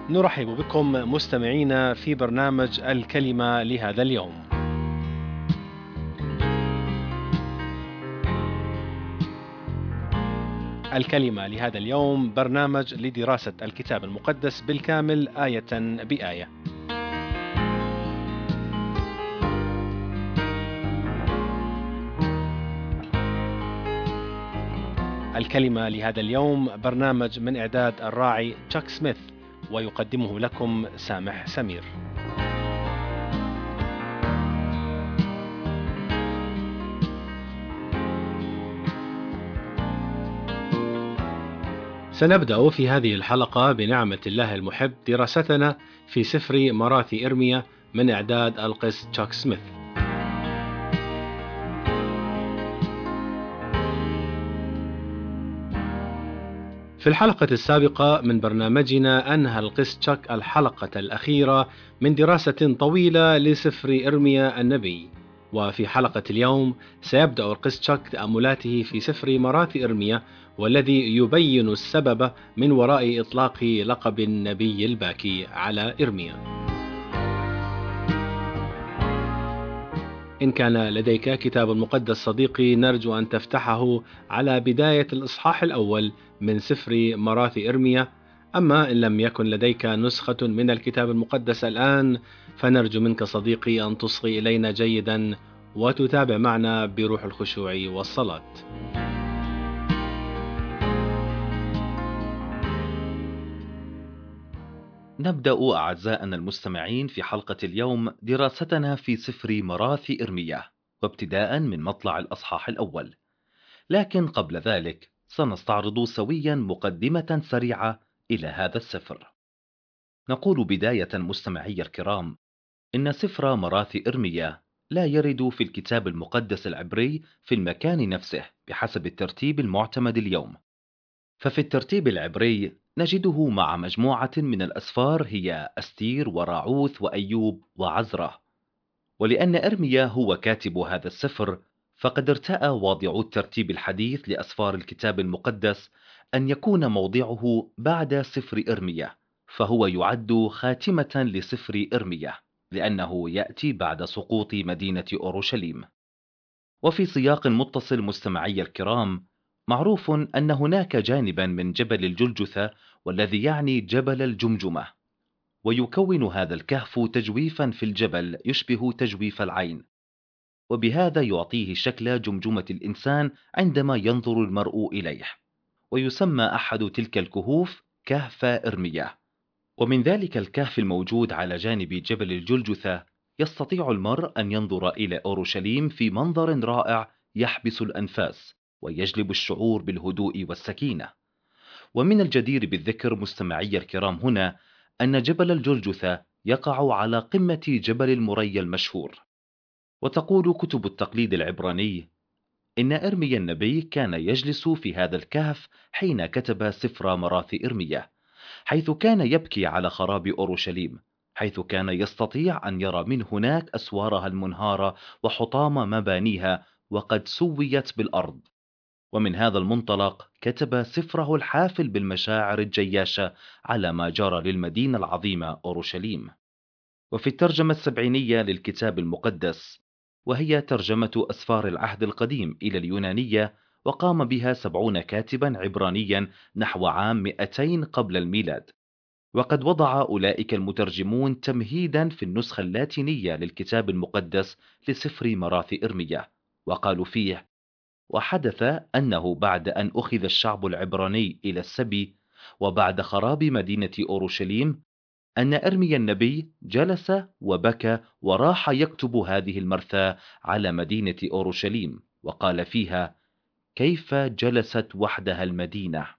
نرحب بكم مستمعينا في برنامج الكلمة لهذا اليوم. الكلمة لهذا اليوم برنامج لدراسة الكتاب المقدس بالكامل آية بآية. الكلمة لهذا اليوم برنامج من إعداد الراعي تشاك سميث، ويقدمه لكم سامح سمير. سنبدأ في هذه الحلقة بنعمة الله المحب دراستنا في سفر مراثي إرميا من إعداد القس تشاك سميث. في الحلقة السابقة من برنامجنا أنهى القس تشاك الحلقة الأخيرة من دراسة طويلة لسفر إرميا النبي، وفي حلقة اليوم سيبدأ القس تشاك تأملاته في سفر مراثي إرميا، والذي يبين السبب من وراء إطلاق لقب النبي الباكي على إرميا. إن كان لديك كتاب مقدس صديقي، نرجو أن تفتحه على بداية الإصحاح الأول من سفر مراثي إرميا. أما إن لم يكن لديك نسخة من الكتاب المقدس الآن، فنرجو منك صديقي أن تصغي إلينا جيدا وتتابع معنا بروح الخشوع والصلاة. نبدأ أعزائنا المستمعين في حلقة اليوم دراستنا في سفر مراثي إرميا، وابتداء من مطلع الأصحاح الأول. لكن قبل ذلك سنستعرض سويا مقدمة سريعة إلى هذا السفر. نقول بداية مستمعي الكرام إن سفر مراثي إرميا لا يرد في الكتاب المقدس العبري في المكان نفسه بحسب الترتيب المعتمد اليوم. ففي الترتيب العبري نجده مع مجموعة من الأسفار هي أستير وراعوث وأيوب وعزرة. ولأن إرميا هو كاتب هذا السفر، فقد ارتأى واضعو الترتيب الحديث لأسفار الكتاب المقدس أن يكون موضعه بعد سفر إرميا، فهو يعد خاتمة لسفر إرميا لأنه يأتي بعد سقوط مدينة أورشليم. وفي سياق متصل مستمعي الكرام، معروف أن هناك جانبا من جبل الجلجثة والذي يعني جبل الجمجمة، ويكون هذا الكهف تجويفا في الجبل يشبه تجويف العين، وبهذا يعطيه شكل جمجمة الإنسان عندما ينظر المرء إليه. ويسمى أحد تلك الكهوف كهف إرميا. ومن ذلك الكهف الموجود على جانب جبل الجلجثة يستطيع المرء أن ينظر إلى أورشليم في منظر رائع يحبس الأنفاس ويجلب الشعور بالهدوء والسكينة. ومن الجدير بالذكر مستمعي الكرام هنا أن جبل الجلجثة يقع على قمة جبل المريا المشهور. وتقول كتب التقليد العبراني إن إرميا النبي كان يجلس في هذا الكهف حين كتب سفر مراثي إرميا، حيث كان يبكي على خراب أورشليم، حيث كان يستطيع أن يرى من هناك أسوارها المنهارة وحطام مبانيها وقد سويت بالأرض. ومن هذا المنطلق كتب سفره الحافل بالمشاعر الجياشة على ما جرى للمدينة العظيمة أورشليم. وفي الترجمة السبعينية للكتاب المقدس، وهي ترجمة أسفار العهد القديم إلى اليونانية، وقام بها 70 كاتبا عبرانيا نحو عام 200 قبل الميلاد. وقد وضع أولئك المترجمون تمهيدا في النسخة اللاتينية للكتاب المقدس لسفر مراثي إرميا، وقالوا فيه: وحدث أنه بعد أن أخذ الشعب العبراني إلى السبي وبعد خراب مدينة أورشليم، أن إرميا النبي جلس وبكى وراح يكتب هذه المرثاة على مدينة أورشليم، وقال فيها: كيف جلست وحدها المدينة.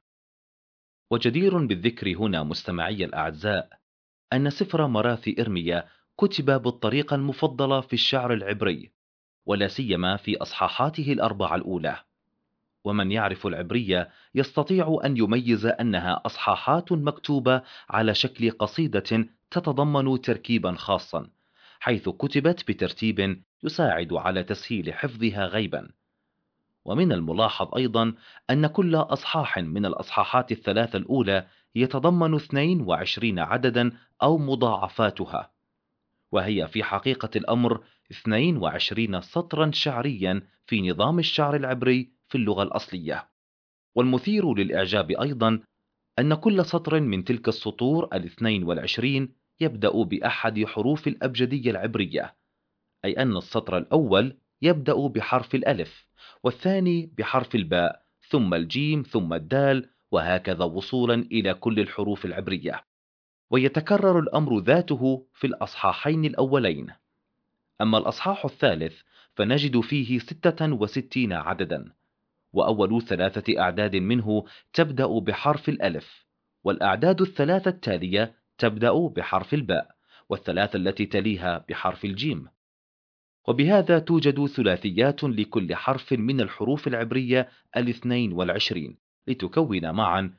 وجدير بالذكر هنا مستمعي الأعزاء أن سفر مراثي إرميا كتب بالطريقة المفضلة في الشعر العبري، ولا سيما في أصحاحاته الأربعة الأولى. ومن يعرف العبرية يستطيع أن يميز أنها أصحاحات مكتوبة على شكل قصيدة تتضمن تركيبا خاصا، حيث كتبت بترتيب يساعد على تسهيل حفظها غيبا. ومن الملاحظ أيضا أن كل أصحاح من الأصحاحات الثلاثة الأولى يتضمن 22 عددا أو مضاعفاتها، وهي في حقيقة الأمر 22 سطرا شعريا في نظام الشعر العبري في اللغة الأصلية. والمثير للإعجاب أيضا أن كل سطر من تلك السطور 22 يبدأ بأحد حروف الأبجدية العبرية، أي أن السطر الأول يبدأ بحرف الألف، والثاني بحرف الباء، ثم الجيم، ثم الدال، وهكذا وصولا إلى كل الحروف العبرية. ويتكرر الأمر ذاته في الأصحاحين الأولين. أما الأصحاح الثالث فنجد فيه 66 عددا، وأول 3 أعداد منه تبدأ بحرف الألف، والأعداد الثلاثة التالية تبدأ بحرف الباء، والثلاثة التي تليها بحرف الجيم. وبهذا توجد ثلاثيات لكل حرف من الحروف العبرية 22 لتكون معا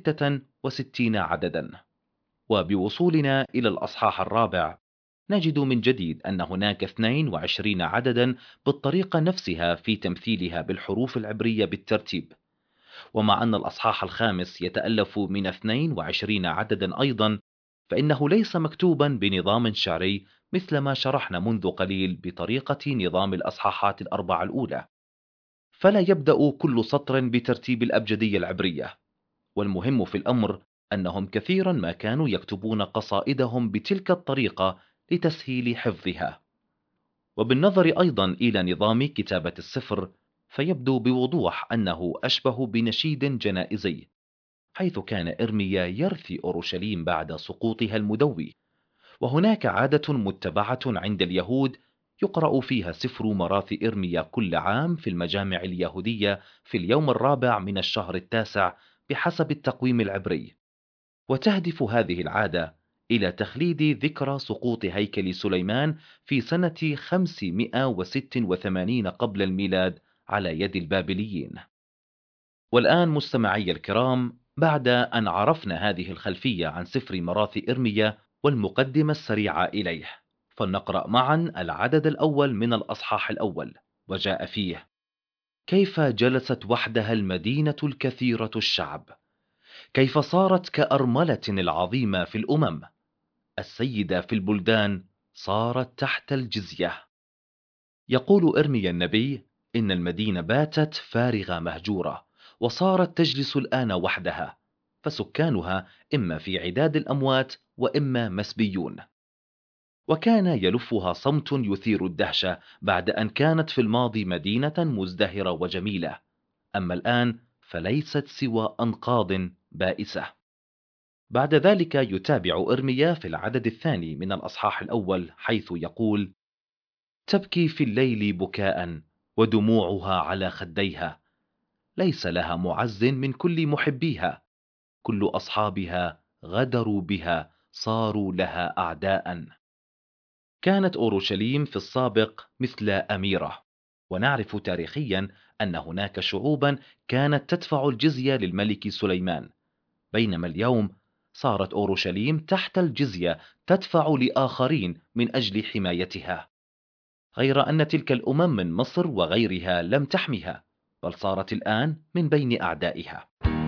66 عددا. وبوصولنا إلى الأصحاح الرابع نجد من جديد أن هناك 22 عددا بالطريقة نفسها في تمثيلها بالحروف العبرية بالترتيب. ومع أن الأصحاح الخامس يتألف من 22 عددا أيضا، فإنه ليس مكتوبا بنظام شعري مثل ما شرحنا منذ قليل بطريقة نظام الأصحاحات الأربعة الأولى، فلا يبدأ كل سطر بترتيب الأبجدية العبرية. والمهم في الأمر أنهم كثيرا ما كانوا يكتبون قصائدهم بتلك الطريقة لتسهيل حفظها. وبالنظر أيضا إلى نظام كتابة السفر، فيبدو بوضوح أنه أشبه بنشيد جنائزي، حيث كان إرميا يرثي أورشليم بعد سقوطها المدوي. وهناك عادة متبعة عند اليهود يقرأ فيها سفر مراثي إرميا كل عام في المجامع اليهودية في اليوم الرابع من الشهر التاسع بحسب التقويم العبري. وتهدف هذه العادة إلى تخليد ذكرى سقوط هيكل سليمان في سنة 586 قبل الميلاد على يد البابليين. والآن مستمعي الكرام، بعد أن عرفنا هذه الخلفية عن سفر مراثي إرميا والمقدمة السريعة إليه، فلنقرأ معا العدد الأول من الأصحاح الأول. وجاء فيه: كيف جلست وحدها المدينة الكثيرة الشعب، كيف صارت كأرملة العظيمة في الأمم، السيدة في البلدان صارت تحت الجزية. يقول إرميا النبي إن المدينة باتت فارغة مهجورة، وصارت تجلس الآن وحدها، فسكانها إما في عداد الأموات وإما مسبيون. وكان يلفها صمت يثير الدهشة بعد أن كانت في الماضي مدينة مزدهرة وجميلة، أما الآن فليست سوى أنقاض بائسة. بعد ذلك يتابع إرميا في العدد الثاني من الأصحاح الأول حيث يقول: تبكي في الليل بكاء ودموعها على خديها، ليس لها معز من كل محبيها، كل أصحابها غدروا بها، صاروا لها أعداء. كانت أورشليم في السابق مثل أميرة، ونعرف تاريخيا أن هناك شعوبا كانت تدفع الجزية للملك سليمان، بينما اليوم صارت أورشليم تحت الجزية تدفع لآخرين من أجل حمايتها، غير أن تلك الأمم من مصر وغيرها لم تحمها، بل صارت الآن من بين أعدائها.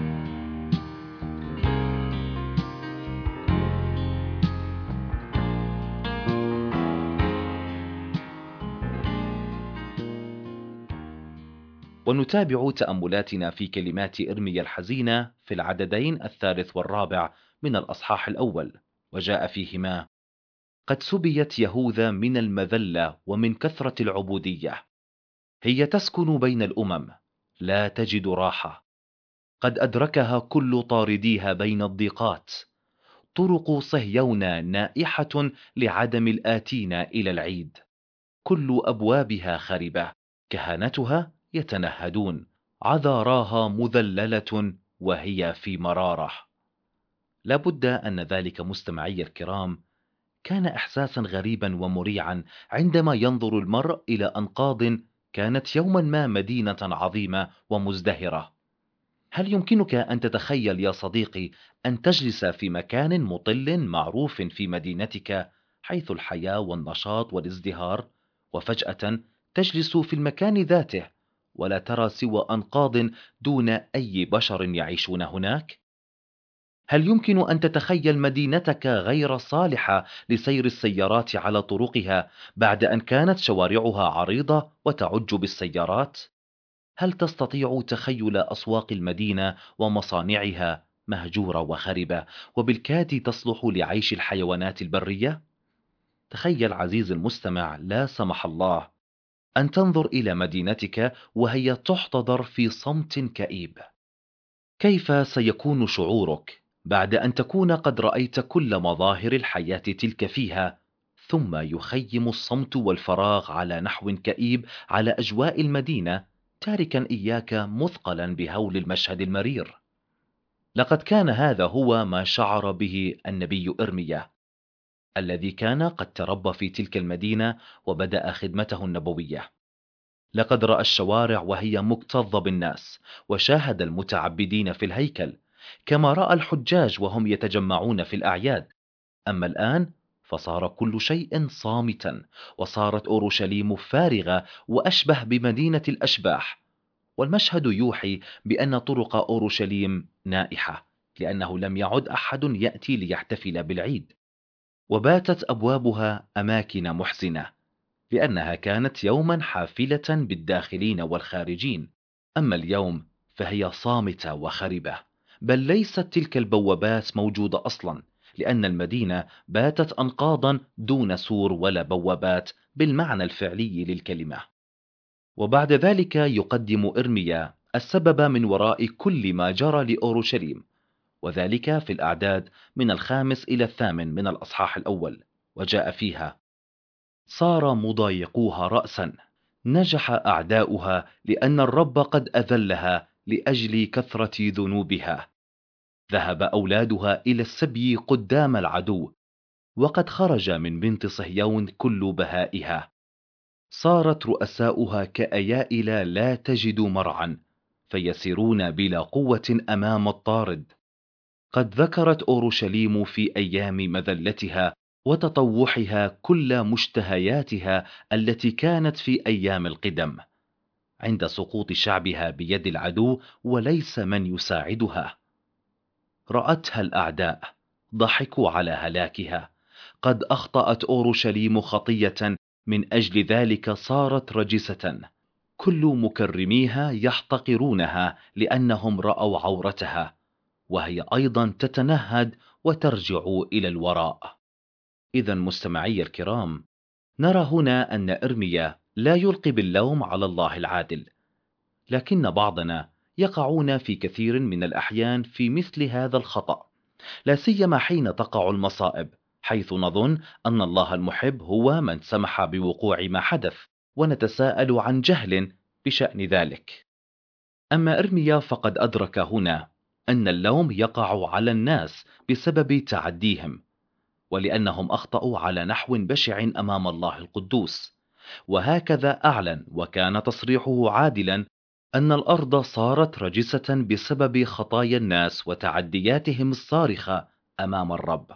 ونتابع تأملاتنا في كلمات إرميا الحزينة في العددين الثالث والرابع من الأصحاح الأول. وجاء فيهما: قد سبيت يهوذا من المذلة ومن كثرة العبودية، هي تسكن بين الأمم لا تجد راحة، قد أدركها كل طارديها بين الضيقات، طرق صهيون نائحة لعدم الآتين إلى العيد، كل أبوابها خربة، كهنتها يتنهدون، عذاراها مذللة وهي في مرارة. لابد أن ذلك مستمعي الكرام كان إحساسا غريبا ومريعا عندما ينظر المرء إلى أنقاض كانت يوما ما مدينة عظيمة ومزدهرة. هل يمكنك أن تتخيل يا صديقي أن تجلس في مكان مطل معروف في مدينتك حيث الحياة والنشاط والازدهار، وفجأة تجلس في المكان ذاته ولا ترى سوى أنقاض دون أي بشر يعيشون هناك؟ هل يمكن أن تتخيل مدينتك غير صالحة لسير السيارات على طرقها بعد أن كانت شوارعها عريضة وتعج بالسيارات؟ هل تستطيع تخيل أسواق المدينة ومصانعها مهجورة وخربة وبالكاد تصلح لعيش الحيوانات البرية؟ تخيل عزيزي المستمع، لا سمح الله، أن تنظر إلى مدينتك وهي تحتضر في صمت كئيب. كيف سيكون شعورك بعد أن تكون قد رأيت كل مظاهر الحياة تلك فيها، ثم يخيم الصمت والفراغ على نحو كئيب على أجواء المدينة، تاركا إياك مثقلا بهول المشهد المرير؟ لقد كان هذا هو ما شعر به النبي إرميا، الذي كان قد تربى في تلك المدينة وبدأ خدمته النبوية. لقد رأى الشوارع وهي مكتظة بالناس، وشاهد المتعبدين في الهيكل، كما رأى الحجاج وهم يتجمعون في الأعياد. أما الآن فصار كل شيء صامتا، وصارت أورشليم فارغة وأشبه بمدينة الأشباح. والمشهد يوحي بأن طرق أورشليم نائحة، لأنه لم يعد أحد يأتي ليحتفل بالعيد، وباتت أبوابها أماكن محزنة، لأنها كانت يوما حافلة بالداخلين والخارجين. أما اليوم فهي صامتة وخربة، بل ليست تلك البوابات موجودة أصلا، لأن المدينة باتت أنقاضا دون سور ولا بوابات بالمعنى الفعلي للكلمة. وبعد ذلك يقدم إرميا السبب من وراء كل ما جرى لأورشليم، وذلك في الأعداد من 5 إلى 8 من الأصحاح الأول. وجاء فيها: صار مضايقوها رأسا، نجح أعداؤها، لأن الرب قد أذلها لأجل كثرة ذنوبها. ذهب أولادها إلى السبي قدام العدو، وقد خرج من بنت صهيون كل بهائها. صارت رؤساؤها كأيائل لا تجد مرعا، فيسيرون بلا قوة أمام الطارد. قد ذكرت أورشليم في أيام مذلتها وتطوحها كل مشتهياتها التي كانت في أيام القدم، عند سقوط شعبها بيد العدو وليس من يساعدها. رأتها الأعداء، ضحكوا على هلاكها. قد أخطأت أورشليم خطية، من أجل ذلك صارت رجسة. كل مكرميها يحتقرونها لأنهم رأوا عورتها، وهي أيضا تتنهد وترجع إلى الوراء. إذا مستمعي الكرام، نرى هنا أن إرميا لا يلقي باللوم على الله العادل، لكن بعضنا يقعون في كثير من الأحيان في مثل هذا الخطأ، لا سيما حين تقع المصائب، حيث نظن أن الله المحب هو من سمح بوقوع ما حدث، ونتساءل عن جهل بشأن ذلك. أما إرميا فقد أدرك هنا أن اللوم يقع على الناس بسبب تعديهم، ولأنهم أخطأوا على نحو بشع أمام الله القدوس. وهكذا أعلن وكان تصريحه عادلا أن الأرض صارت رجسة بسبب خطايا الناس وتعدياتهم الصارخة أمام الرب.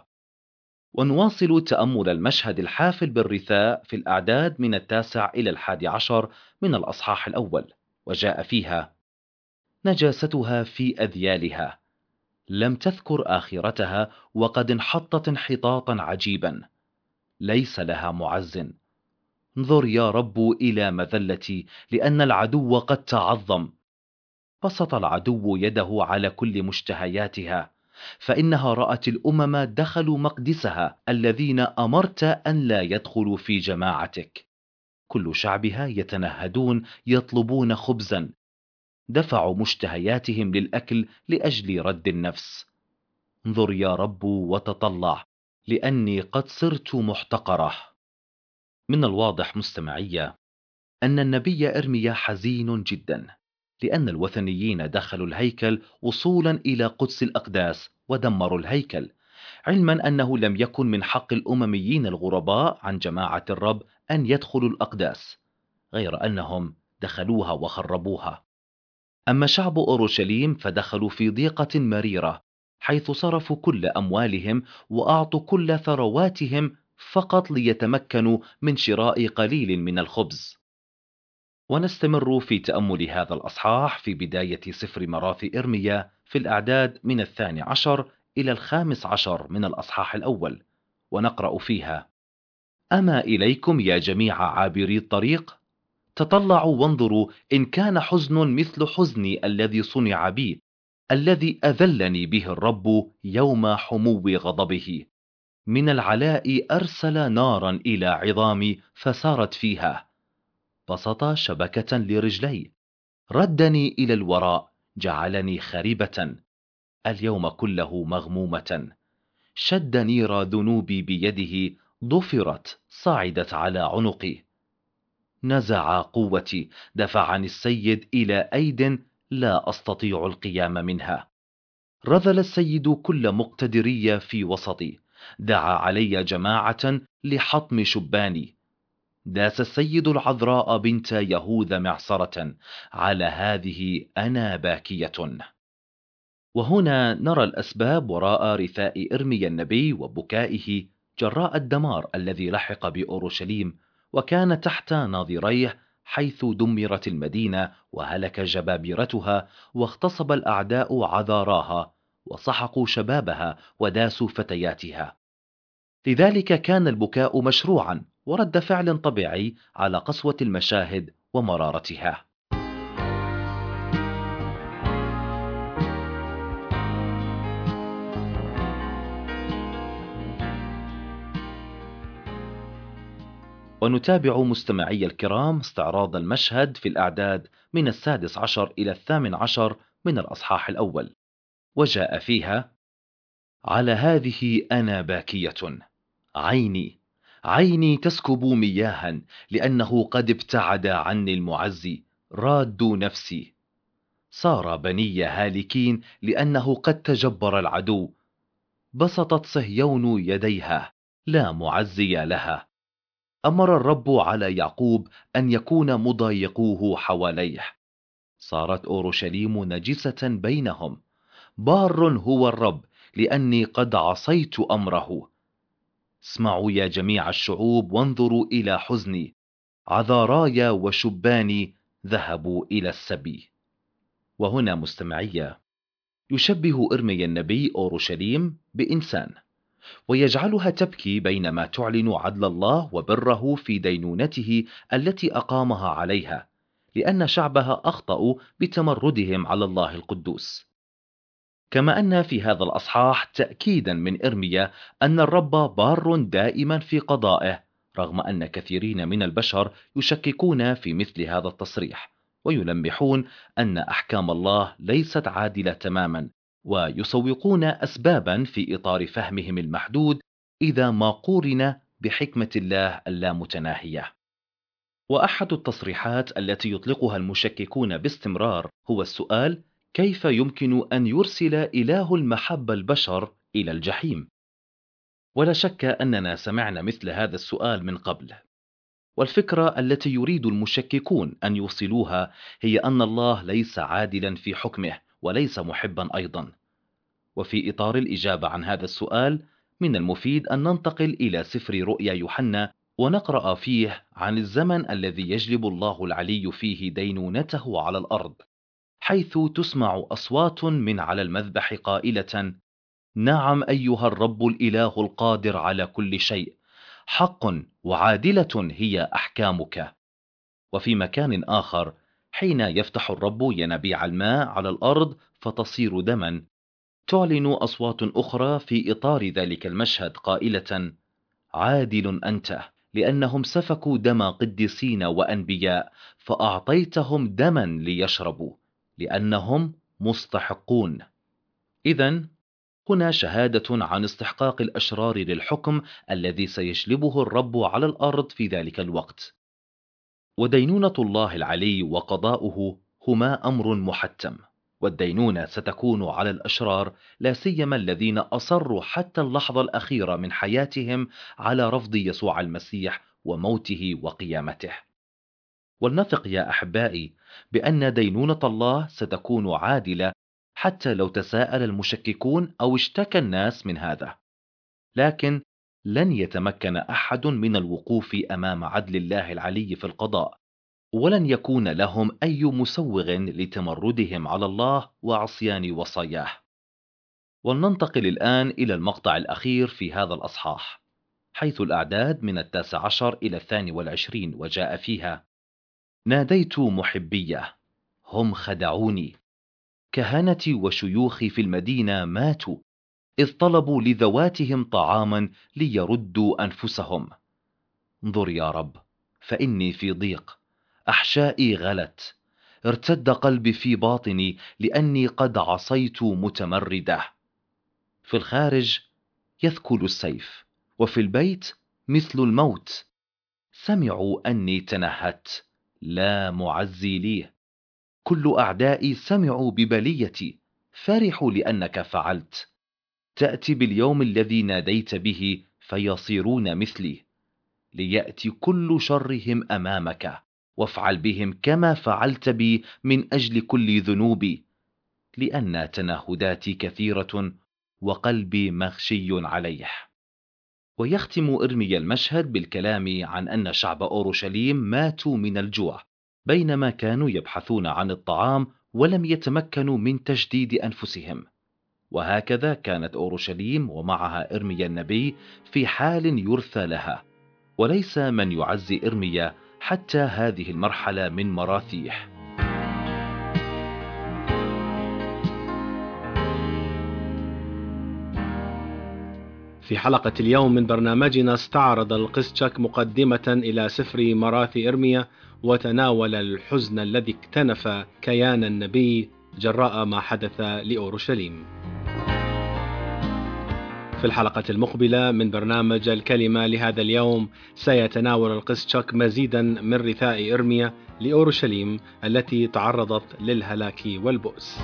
ونواصل تأمل المشهد الحافل بالرثاء في الأعداد من 9 إلى 11 من الأصحاح الأول. وجاء فيها: نجاستها في أذيالها، لم تذكر آخرتها، وقد انحطت انحطاطا عجيبا، ليس لها معز. انظر يا رب إلى مذلتي، لأن العدو قد تعظم. بسط العدو يده على كل مشتهياتها، فإنها رأت الأمم دخلوا مقدسها، الذين أمرت أن لا يدخلوا في جماعتك. كل شعبها يتنهدون يطلبون خبزا، دفعوا مشتهياتهم للأكل لأجل رد النفس. انظر يا رب وتطلع، لأني قد صرت محتقرة. من الواضح مستمعية أن النبي إرميا حزين جدا، لأن الوثنيين دخلوا الهيكل وصولا إلى قدس الأقداس ودمروا الهيكل، علما أنه لم يكن من حق الأمميين الغرباء عن جماعة الرب أن يدخلوا الأقداس، غير أنهم دخلوها وخربوها. أما شعب أورشليم فدخلوا في ضيقة مريرة، حيث صرفوا كل أموالهم وأعطوا كل ثرواتهم فقط ليتمكنوا من شراء قليل من الخبز. ونستمر في تأمل هذا الأصحاح في بداية سفر مراثي إرميا في الأعداد من 12 إلى 15 من الأصحاح الأول، ونقرأ فيها: أما إليكم يا جميع عابري الطريق؟ تطلعوا وانظروا إن كان حزن مثل حزني الذي صنع بي، الذي أذلني به الرب يوم حمو غضبه. من العلاء أرسل نارا إلى عظامي فسارت فيها. بسط شبكة لرجلي، ردني إلى الوراء، جعلني خربة. اليوم كله مغمومة. شد نير ذنوبي بيده، ضفرت صعدت على عنقي. نزع قوتي، دفعني السيد إلى أيد لا أستطيع القيام منها. رذل السيد كل مقتدري في وسطي، دعا علي جماعة لحطم شباني. داس السيد العذراء بنت يهوذا معصرة، على هذه أنا باكية. وهنا نرى الأسباب وراء رثاء إرميا النبي وبكائه جراء الدمار الذي لحق بأورشليم، وكان تحت ناظريه، حيث دمرت المدينة وهلك جبابرتها، واغتصب الأعداء عذاراها، وسحقوا شبابها وداسوا فتياتها. لذلك كان البكاء مشروعا ورد فعل طبيعي على قسوة المشاهد ومرارتها. ونتابع مستمعي الكرام استعراض المشهد في الأعداد من 16 إلى 18 من الأصحاح الأول. وجاء فيها: على هذه أنا باكية، عيني عيني تسكب مياها، لأنه قد ابتعد عني المعزي، راد نفسي. صار بني هالكين، لأنه قد تجبر العدو. بسطت صهيون يديها، لا معزي لها. أمر الرب على يعقوب أن يكون مضايقوه حواليه. صارت أورشليم نجسة بينهم. بار هو الرب، لأني قد عصيت أمره. اسمعوا يا جميع الشعوب وانظروا إلى حزني. عذاراي وشباني ذهبوا إلى السبي. وهنا مستمعية، يشبه إرميا النبي أورشليم بإنسان، ويجعلها تبكي بينما تعلن عدل الله وبره في دينونته التي أقامها عليها، لأن شعبها أخطأوا بتمردهم على الله القدوس. كما أن في هذا الأصحاح تأكيدا من إرميا أن الرب بار دائما في قضائه، رغم أن كثيرين من البشر يشككون في مثل هذا التصريح، ويلمحون أن أحكام الله ليست عادلة تماما، ويسوقون أسبابا في إطار فهمهم المحدود إذا ما قورن بحكمة الله اللامتناهية. وأحد التصريحات التي يطلقها المشككون باستمرار هو السؤال: كيف يمكن أن يرسل إله المحبة البشر إلى الجحيم؟ ولا شك أننا سمعنا مثل هذا السؤال من قبل. والفكرة التي يريد المشككون أن يوصلوها هي أن الله ليس عادلا في حكمه، وليس محبا أيضا. وفي إطار الإجابة عن هذا السؤال، من المفيد أن ننتقل إلى سفر رؤيا يوحنا، ونقرأ فيه عن الزمن الذي يجلب الله العلي فيه دينونته على الأرض، حيث تسمع أصوات من على المذبح قائلة: نعم أيها الرب الإله القادر على كل شيء، حق وعادلة هي أحكامك. وفي مكان آخر، حين يفتح الرب ينابيع الماء على الأرض فتصير دما، تعلن أصوات أخرى في إطار ذلك المشهد قائلة: عادل أنت، لأنهم سفكوا دم قديسين وأنبياء، فأعطيتهم دما ليشربوا، لأنهم مستحقون. إذن هنا شهادة عن استحقاق الأشرار للحكم الذي سيجلبه الرب على الأرض في ذلك الوقت. ودينونة الله العلي وقضاؤه هما أمر محتم، والدينونة ستكون على الأشرار، لا سيما الذين أصروا حتى اللحظة الأخيرة من حياتهم على رفض يسوع المسيح وموته وقيامته. ولنثق يا أحبائي بأن دينونة الله ستكون عادلة، حتى لو تساءل المشككون أو اشتكى الناس من هذا. لكن لن يتمكن أحد من الوقوف أمام عدل الله العلي في القضاء، ولن يكون لهم أي مسوغ لتمردهم على الله وعصيان وصاياه. ولننتقل الآن إلى المقطع الأخير في هذا الأصحاح، حيث الأعداد من 19 إلى 22 وجاء فيها: ناديت محبية، هم خدعوني، كهنتي وشيوخي في المدينة ماتوا، إذ طلبوا لذواتهم طعاما ليردوا أنفسهم. انظر يا رب، فإني في ضيق، أحشائي غلت، ارتد قلبي في باطني، لأني قد عصيت متمردة. في الخارج يثكل السيف، وفي البيت مثل الموت. سمعوا أني تنهدت، لا معزي لي. كل أعدائي سمعوا ببليتي، فرحوا لأنك فعلت. تأتي باليوم الذي ناديت به، فيصيرون مثلي. ليأتي كل شرهم أمامك، وافعل بهم كما فعلت بي من أجل كل ذنوبي، لأن تنهداتي كثيرة وقلبي مغشي عليه. ويختم إرميا المشهد بالكلام عن أن شعب أورشليم ماتوا من الجوع بينما كانوا يبحثون عن الطعام ولم يتمكنوا من تجديد أنفسهم. وهكذا كانت أورشليم ومعها إرميا النبي في حال يرثى لها، وليس من يعزي إرميا حتى هذه المرحلة من مراثيه. في حلقة اليوم من برنامجنا استعرض القس تشاك مقدمة إلى سفر مراثي إرميا، وتناول الحزن الذي اكتنف كيان النبي جراء ما حدث لأورشليم. في الحلقة المقبلة من برنامج الكلمة لهذا اليوم سيتناول القس تشاك مزيدا من رثاء إرميا لأورشليم التي تعرضت للهلاك والبؤس.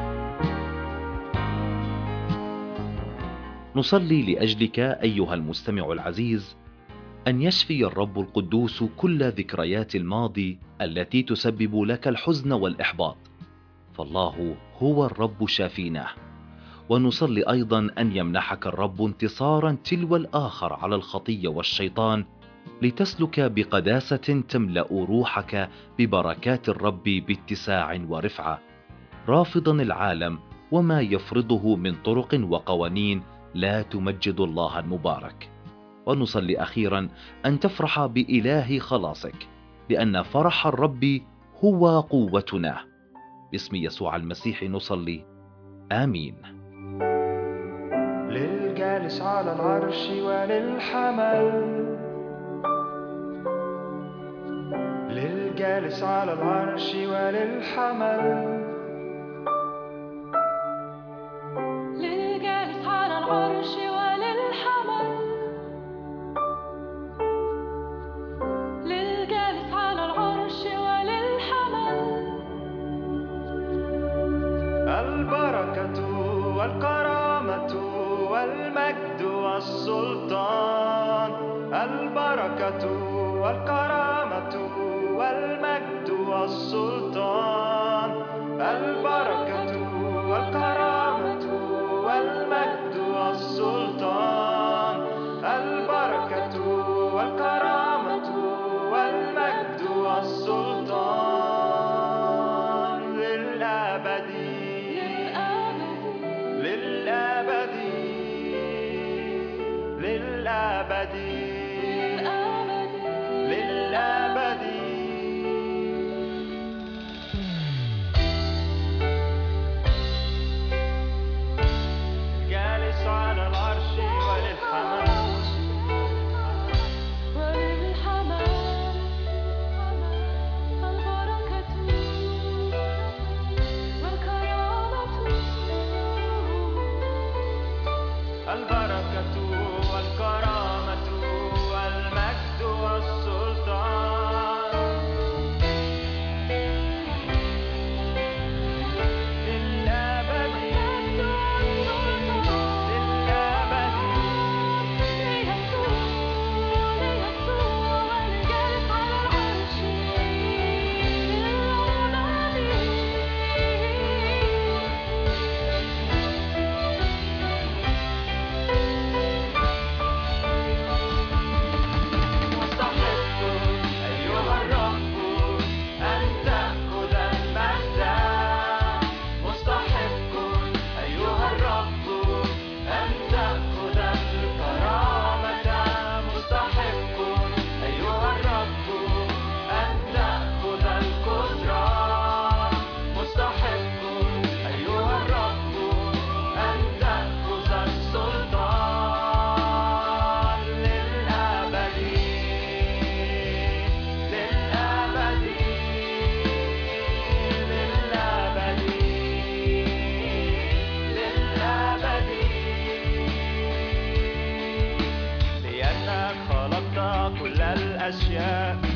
نصلي لأجلك أيها المستمع العزيز، أن يشفي الرب القدوس كل ذكريات الماضي التي تسبب لك الحزن والإحباط، فالله هو الرب شافينا. ونصلي أيضا أن يمنحك الرب انتصارا تلو الآخر على الخطية والشيطان، لتسلك بقداسة تملأ روحك ببركات الرب باتساع ورفعة، رافضا العالم وما يفرضه من طرق وقوانين لا تمجد الله المبارك. ونصلي أخيرا أن تفرح بإله خلاصك، لأن فرح الرب هو قوتنا. باسم يسوع المسيح نصلي، آمين. للجالس على العرش وللحمل، للجالس على العرش وللحمل، للجالس على العرش وللحمل، للجالس على العرش وللحمل. البركة والكرامة والمجد والسلطان، البركة والكرامة والمجد والسلطان، البركة والكرامة والمجد والسلطان، البركة والكرامة والمجد والسلطان للأبد للأبد للأبد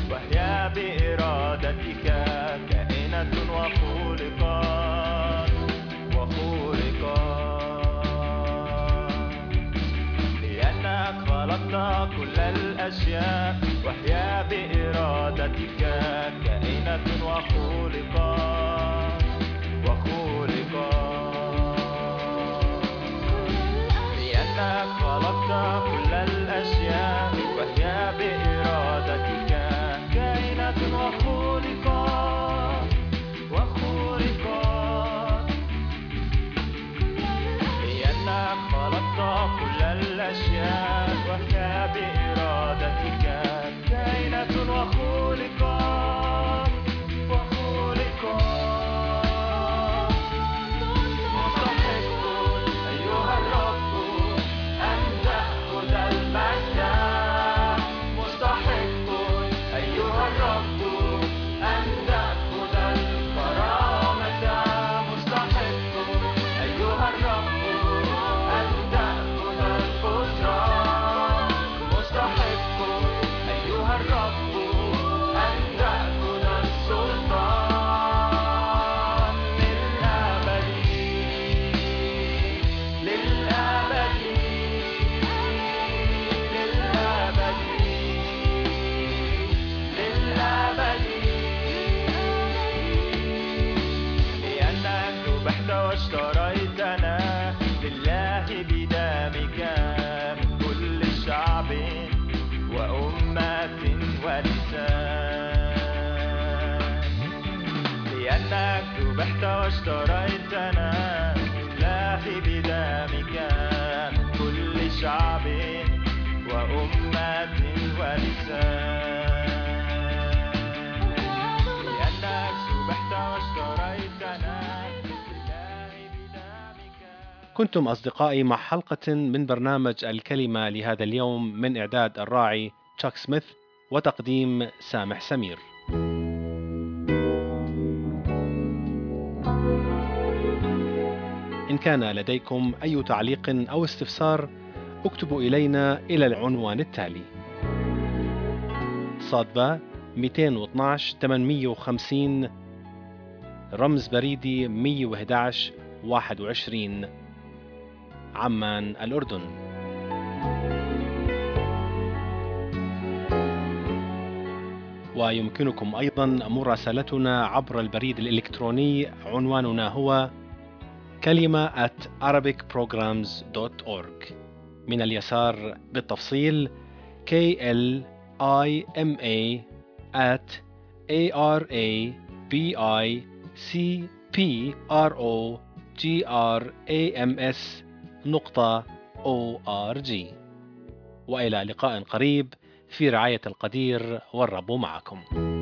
وهي بإرادتك كائنة وخلقت لأنك خلقت كل الأشياء وهي بإرادتك كائنة وخلقت لأنك خلقت كل الأشياء وهي بإرادتك كائنة وخلقت لأنك خلقت كل الأشياء وهي بإرادتك كائنة وخلقت مستحق أيها الرب أن تأخذ المجد مستحق أيها الرب أن تأخذ الكرامة مستحق أيها الرب أن تأخذ القدرة مستحق أيها الرب أن تأخذ السلطان للأبد للأبد للأبد للأبد لأنك ذبحت واشتريتنا لله بدمك من كل شعب وأمة ولسان لأنك ذبحت واشتريتنا لله بدمك من كل شعب وأمة ولسان لأنك ذبحت واشتريتنا لله بدمك. كنتم أصدقائي مع حلقة من برنامج الكلمة لهذا اليوم من إعداد الراعي تشاك سميث وتقديم سامح سمير. إن كان لديكم أي تعليق أو استفسار اكتبوا إلينا إلى العنوان التالي: صادبة 212 850 رمز بريدي 111 21 عمان الأردن. ويمكنكم أيضا مراسلتنا عبر البريد الإلكتروني، عنواننا هو kalima@arabicprograms.org. من اليسار بالتفصيل KLIMA@ARABICPROGRAMS.org. وإلى لقاء قريب في رعاية القدير، والرب معكم.